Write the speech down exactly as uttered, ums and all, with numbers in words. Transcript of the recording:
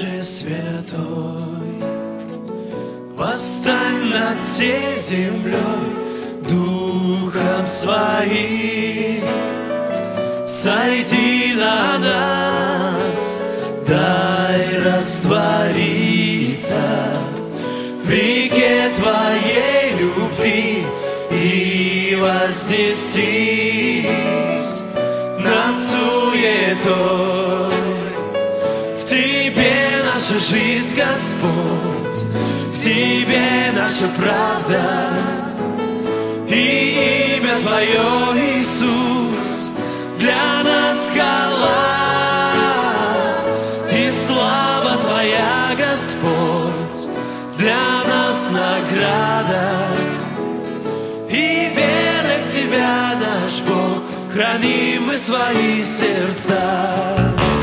же святой, восстань над всей землей Духом Своим, сойди на нас, дай раствориться в реке Твоей любви и вознестись над суетой. В Тебе наша жизнь, Господь, в Тебе наша правда, и имя Твое, Иисус, для нас скала, и слава Твоя, Господь, для нас награда, и верой в Тебя, наш Бог, храним мы свои сердца.